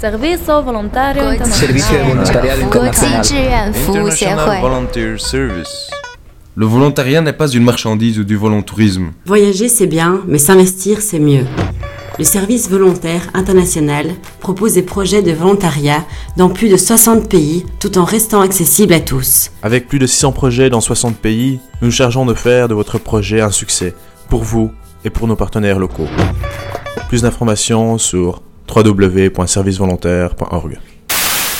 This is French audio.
Servizio Volontario Servizio Internazionale. Volontariato 国际 Internazionale. 志愿服务协 International 会。 Volunteer Service. Le volontariat n'est pas une marchandise ou du volontourisme. Voyager c'est bien, mais s'investir c'est mieux. Le service volontaire international propose des projets de volontariat dans plus de 60 pays tout en restant accessible à tous. Avec plus de 600 projets dans 60 pays, nous nous chargeons de faire de votre projet un succès, pour vous et pour nos partenaires locaux. Plus d'informations sur www.servicevolontaire.org.